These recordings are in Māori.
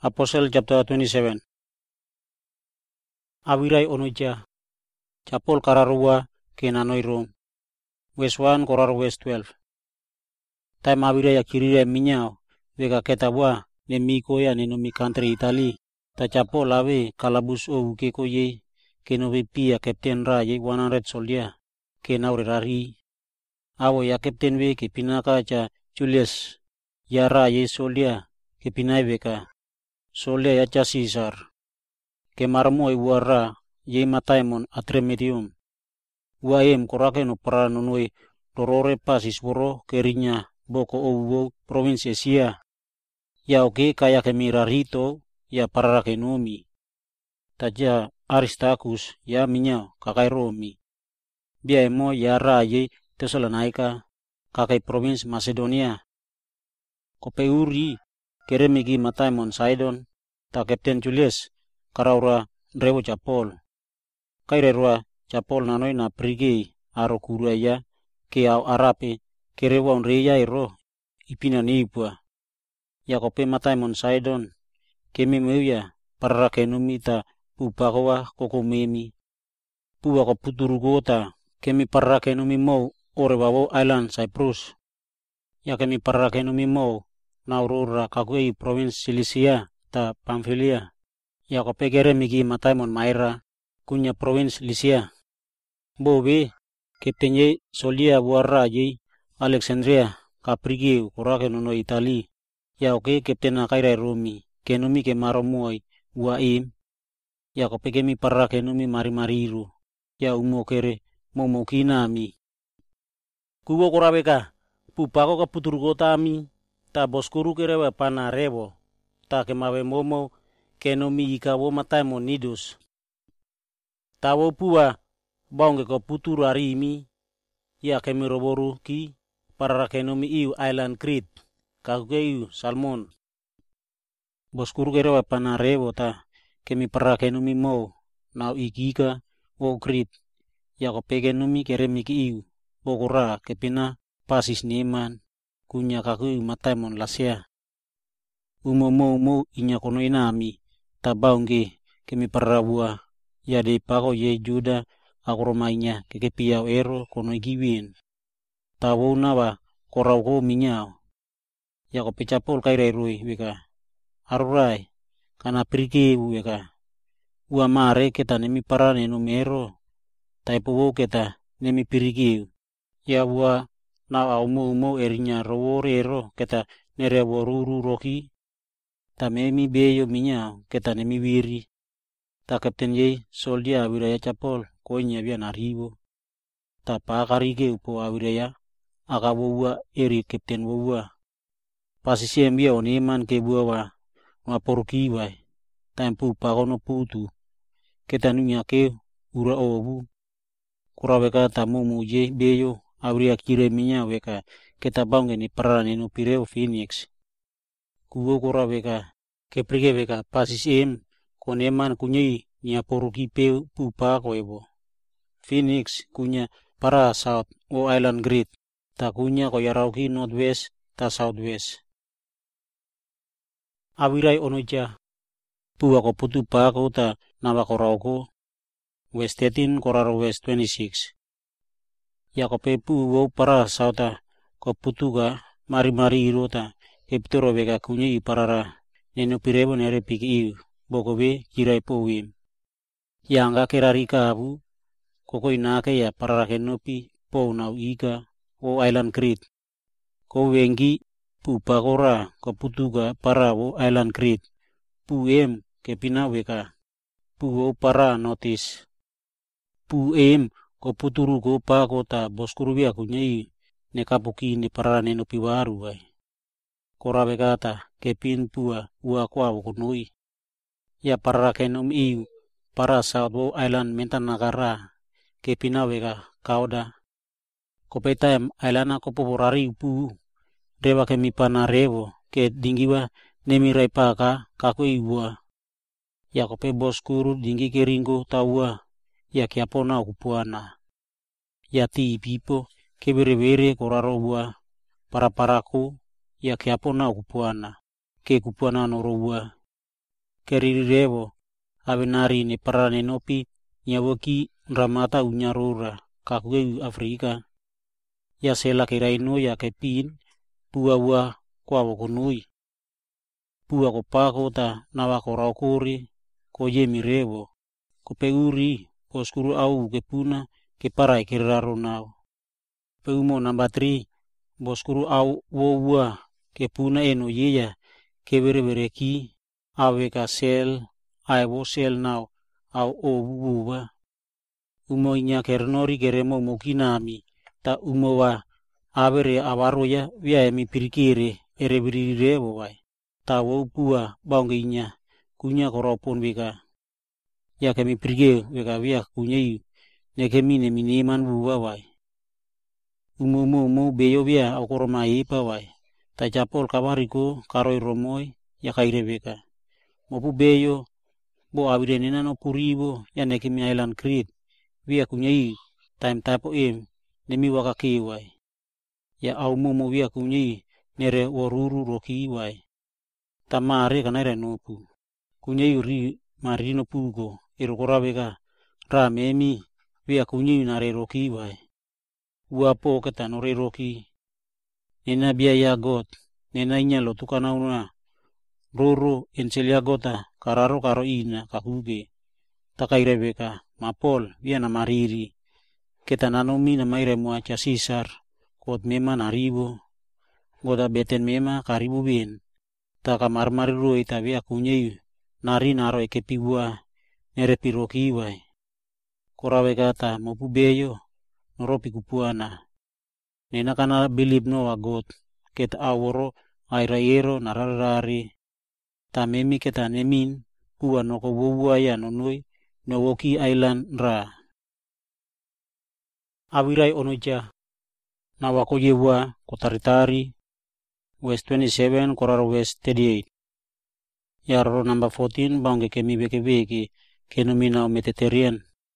Apostle chapter 27. Awirai onoja. Chapol kararua kenanoi Rome. Verse 1 korar verse 12. Time awirai akirire minyao vega ketabwa nemiko ya nenomi country Italy. Ta chapol ave kalabus o ukeko ye kenovi pia captain ra ye 100 soldier kenaure rari. Awo ya captain we ke pinaka cha Julius ya ra ye soldier ke pinai veka soldier ya cha Caesar ke marmo iwara ye mataimon atremedium waem korake no para nonoi dorore pasis woro kerinya boko owo province Asia ya oke kaya ke mirarito ya pararake nomi taja Aristarchus ya minya kakai Romi bia emo ya ra ye Thessalonica kakai province Macedonia kopeuri keremigi mataimon Sidon ta Captain Julius karaura drevo chapol kairerwa chapol nanoi na prige aro kuraya ke au arape kerewa onreya ero ipina nipua ya kope mataimon Sidon kemi meuya parrake numita pupakowa kokomemi puwa ko puturugota kemi parrake numi mau orewawo island Cyprus ya kemi parrake numi mau na aurora kakui province Cilicia ta Pamphylia ya kope keremigi mataimon Myra kunya province Lycia bobe kaptenye solia buarra ye Alexandria kaprigi korake nono Italy ya oke kaptena kaira Romi kenumi ke maromuai waim ya kope kemi parrake numi marimariru ya umokere momokinami kuwo korabeka pupako ka puturugotami ta boskuru kerewa panarevo ta kemawe momo kenomi ikawo mataimon Nidus tawo pua baunge ko puturu arimi ya kemiroboru ki pararake nomi iu island Crete kakeu Salmon boskuru kerewa panarevo ta kemi parrake nomi mo nau ikika wo Crete ya kopege nomi keremiki iu bokora kepina pasis neman kunya kakui mataimon Lasea umo inya kono inami tabaunge kemi parabua ya de pako ye Juda akromainya keke piau ero kono igiwin tawo nawa korauko minyao ya ko pecapol kaire rui weka arurai kana prike weka ua mare keta nemi parane no mero taipo keta nemi pirike ya ua na umo erinya roworero keta nere woruru roki tamemi beyo minya keta nemi wiri ta kapten ye soldia wiraya chapol koinya bia naribo ta pakarike upo awiraya akawowa eri kapten wowa pasisiem bia oniman ke buawa maporuki wai tampu pakono putu keta nunya ke ura owu kuraweka tamumu je beyo awria kire minya weka keta bange ni parane no pireo Phoenix kuwo kuraweka keprige weka pasisiem koneman kunyai nya poruki pe pupa koewo Phoenix kunya para south o island Crete ta kunya ko yarauki northwest ta southwest awirai onoja puwa ko putu pa ko ta nawa korauko west 13 koraro west 26 ya ko pe puwo para sauta ko putuga mari irota eptoro vega kunya i parara neno pirevo nere piki bokobe kirai powim yanga kerarika abu koko inake ya pararake nopi po nau ika o island Crete ko wengi pupa kora ko putuga para o island Crete puem kepina weka puo para notice puem ko puturu ko pa kota boskuru bia kunyai ne kapuki ni parane nopi waru wai kora bekata kepin pua ua kwa kunoi ya pararake nomi para South Island mentanagara kepina weka kauda kopeta island ko poporari pu dewa kemi panarevo ke dingiwa nemi repaka kako iwa ya kope boskuru dingi keringo tawa ya kiapona kupuana ya ti pipo kebere koraro bua para paraku ya kiapona kupuana ke kupuana norobua keriri revo, ave nari ne parane nopi, nyawoki ramata unyarura, kakue Afrika. Ya sela kiraino ya kepin, pua kwa wakunui. Pua kopako ta nawa koraukuri, ko yemi revo, kopeuri, poskuru au kepuna, keparai kiraro nao. Peumo namba 3, boskuru au wowa, kepuna eno yeya, keverevereki, aweka sel, aiwo sel nao, au wuwa. Umo inya kernori keremo mokinami, ta umowa avere avaroya via emi pirikire erebiri revo vai. Ta pua baunginya kunya koropon veka. Ya kemi pirike veka via kunyai nekemine miniman wuwa vai. Umo beyo via akoroma ipa vai. Ta japol kawariko karoi romoi ya kaire veka. Mopu beyo bo awire nena no puribo ya nekemi Island Crete via kunyai time tapo nemi waka kiwai. Ya au momo via kunyai nere waruru roki wai. Tamare kanaira nopu. Kunyai uri marino pugo irokora veka ramemi via kunyai nare roki wai. Uapo keta nore roki. Nena biaya got. Nena inya lo tukana una. Roro enselia gota kararo karo ina kakuge. Takaire veka mapol via na mariri. Keta nanomi na maire muacha Caesar. Kot mema naribo. Gota beten mema karibu bin. Taka marmariru ita via kunyai nari naro ekepiwa nere piroki wai. Korawe kata mopu beyo noropi kupuana. Nena kana believe no agot. Keta aworo airaero nararari. Tamemi keta nemin pua noko wuwa ya nonoi nowoki island ra. Awirai onoja nawako yewa kotaritari West 27 koraro West 38. Yarro number 14 baunge kemi veke kenomina Mediterranean.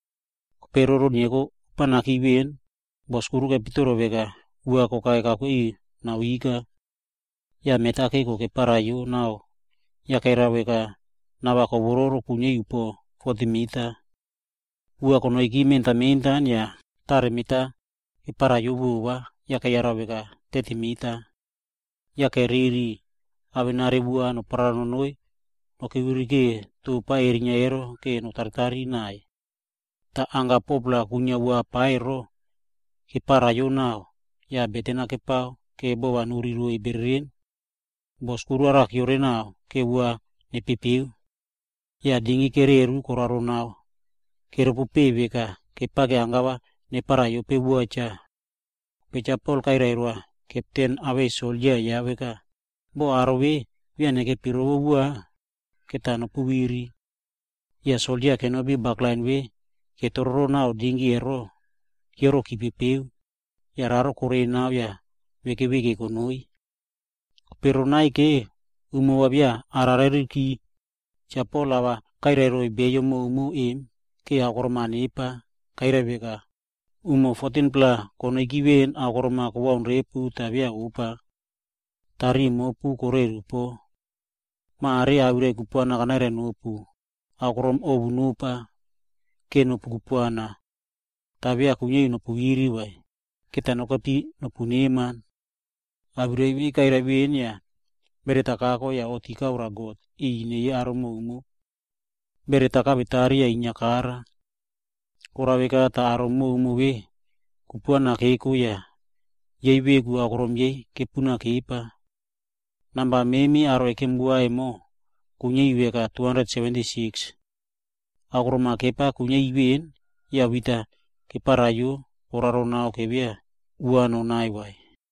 Peroro nieko panaki wien boskuru ke pitoro veka ua kokai kakui na wika ya metake ko ke parayo nao ya kaira veka nawa ko bororo kunye yupo 40 meter ua kono iki menta ya tare mita ke parayo buwa ya kaira veka 30 meter ya keriri avenare bua no parano noi no ke wirike tu pa erinya ero ke no tartari nai ta angga popla kunya ua paero ke parayo nao ya betena ke pau ke bowa nuri rui berin boskuru arak yore nao ke ua ne pipiu ya dingi kereru koraro nao kerepu peveka ke page anggawa ne parayo pe ua cha pecha pol kairairua Captain Awe Soldier ya weka bo arwe via ne ke piro ua ke tano puwiri ya Soldier ke no bi backline we ke tororo nao dingi ero kioro kipipeu ya raro kore nao ya weke konoi pero nai ke umo wabia arareriki chapo lawa kairero beyo mo ke agormani pa kaireveka umo 14 pla kono ikiwen agorma ko waun repu tabia upa tari mopu koreru po maare aure kupuana kanare nopu agorom obunupa keno pukupuana tabia kunyei no puwiri wai kita no kapi no puneman aure wi kairewin ya beretaka ko ya otika uragot ine ya aromo beretaka betari ya inyakara koraweka ta aromo we kupuana keku ya yeiwe gu agorom yei kepuna keipa namba memi aro ekembua emo kunyei weka 276 agoroma kepa kunyei wen ya wita keparayo koraro nao kebia uano naiwai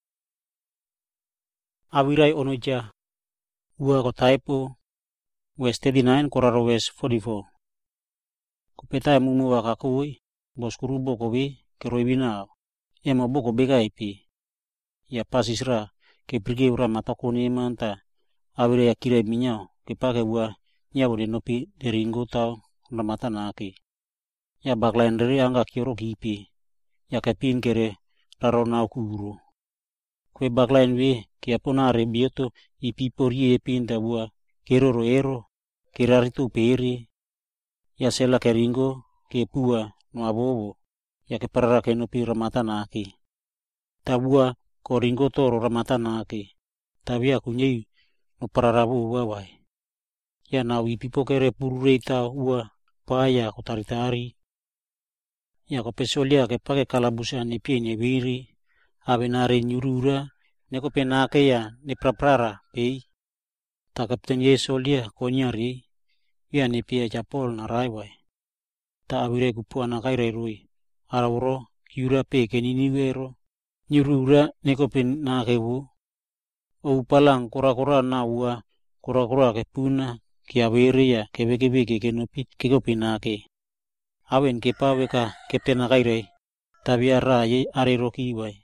awirai onoja ua ko taipo West 39 koraro West 44 kupeta mumu wakakui boskuru bokowe keroibinao ema boko beka ipi ya pasisra ke prige ura matakoni manta awire ya kire minyao ke pake ua nyawo de nopi deringo tau ramata naki ya backline dari angga kioro kipi ya kepin kere raro nau kuro kwe backline we ke aponare bioto ipi porie pinta ua keroro ero kirari tu peri, ya sela keringo, ke pua, no abobo, ya ke parara ke no pi ramatana ki. Tabua ko ringo toro ramatana ki. Tabia kunyei no pararabu wawai. Ya na wipipo kere purure ita ua paya ko taritari. Ya ko pesolia ke pake kalabusa ni pie ni wiri. Ave nare nyurura, ne ko penake ya ne praprara pei. Ta kapten Yesolia ko nyari, ya ne pia japol na raiwai. Ta awire kupua na kaire rui. Arawro, kiura pe ke niniwero. Nyurura ne ko penake wu. O palang kora-kora na ua, kora-kora ke puna, ki awere ya kebe-kebe ke nopi ke ko penake. Awen ke pawe ka kapten na kaire, tabia ra ye are roki wai.